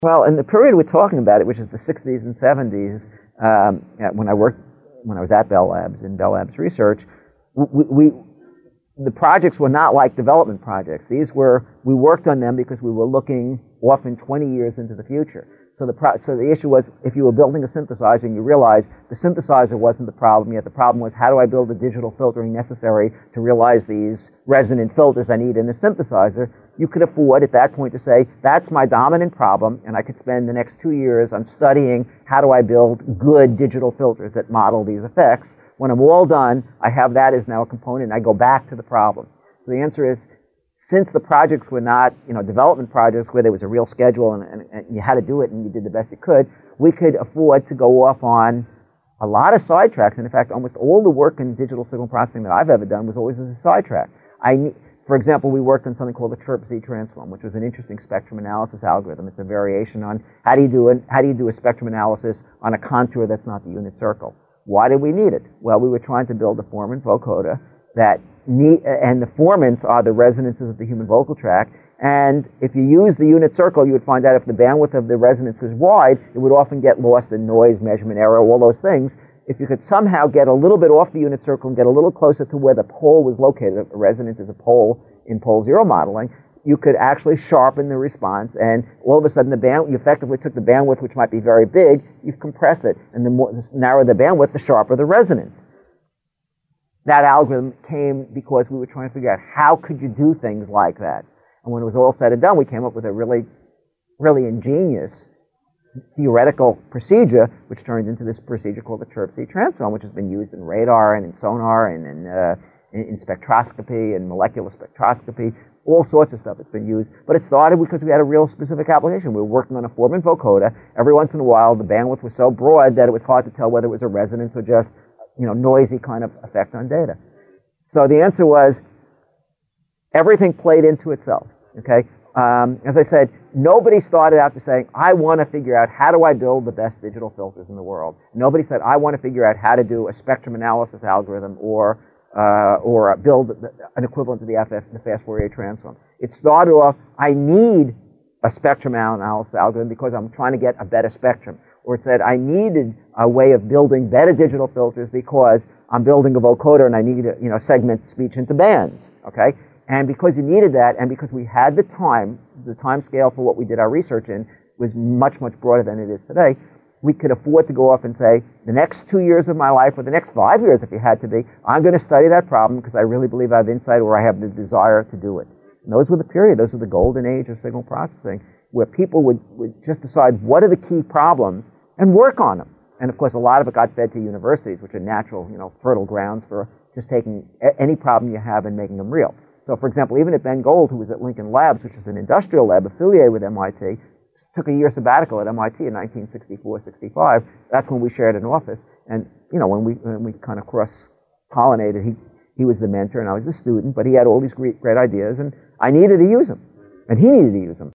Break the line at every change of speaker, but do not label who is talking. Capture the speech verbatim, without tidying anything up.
Well, in the period we're talking about, it, which is the sixties and seventies, um, when I worked, when I was at Bell Labs in Bell Labs Research, we, we the projects were not like development projects. These were, we worked on them because we were looking often twenty years into the future. So the pro, so the issue was, if you were building a synthesizer and you realized the synthesizer wasn't the problem yet, the problem was, how do I build the digital filtering necessary to realize these resonant filters I need in the synthesizer? You could afford at that point to say, that's my dominant problem, and I could spend the next two years on studying how do I build good digital filters that model these effects. When I'm all done, I have that as now a component, and I go back to the problem. So the answer is, since the projects were not, you know, development projects where there was a real schedule and, and, and you had to do it and you did the best you could, we could afford to go off on a lot of sidetracks. And in fact, almost all the work in digital signal processing that I've ever done was always as a sidetrack. I, for example, we worked on something called the Chirp-Z transform, which was an interesting spectrum analysis algorithm. It's a variation on how do you do it, how do you do a spectrum analysis on a contour that's not the unit circle. Why did we need it? Well, we were trying to build a formant vocoder that need, and the formants are the resonances of the human vocal tract. And if you use the unit circle, you would find out if the bandwidth of the resonance is wide, it would often get lost in noise, measurement error, all those things. If you could somehow get a little bit off the unit circle and get a little closer to where the pole was located, a resonance is a pole in pole zero modeling, you could actually sharpen the response, and all of a sudden the band, you effectively took the bandwidth, which might be very big, you've compressed it, and the more, the narrower the bandwidth, the sharper the resonance. That algorithm came because we were trying to figure out how could you do things like that. And when it was all said and done, we came up with a really, really ingenious theoretical procedure, which turned into this procedure called the Chirp-Z transform, which has been used in radar and in sonar and in, uh, in, in spectroscopy and molecular spectroscopy, all sorts of stuff it's been used. But it started because we had a real specific application. We were working on a formant vocoder. Every once in a while, the bandwidth was so broad that it was hard to tell whether it was a resonance or just, you know, noisy kind of effect on data. So the answer was, everything played into itself, okay? Um, as I said, nobody started out to saying, I want to figure out how do I build the best digital filters in the world. Nobody said, I want to figure out how to do a spectrum analysis algorithm or uh, or build an equivalent to the F F, the fast Fourier transform. It started off, I need a spectrum analysis algorithm because I'm trying to get a better spectrum. Or it said, I needed a way of building better digital filters because I'm building a vocoder and I need to, you know, segment speech into bands, okay? And because you needed that, and because we had the time, the time scale for what we did our research in was much, much broader than it is today, we could afford to go off and say, the next two years of my life, or the next five years if you had to be, I'm going to study that problem because I really believe I have insight or I have the desire to do it. And those were the period, those were the golden age of signal processing, where people would, would just decide what are the key problems and work on them. And of course, a lot of it got fed to universities, which are natural, you know, fertile grounds for just taking a- any problem you have and making them real. So, for example, even at Ben Gold, who was at Lincoln Labs, which is an industrial lab affiliated with M I T, took a year sabbatical at M I T in nineteen sixty-four sixty-five. That's when we shared an office. And, you know, when we when we kind of cross-pollinated, he, he was the mentor and I was the student, but he had all these great, great ideas, and I needed to use them. And he needed to use them.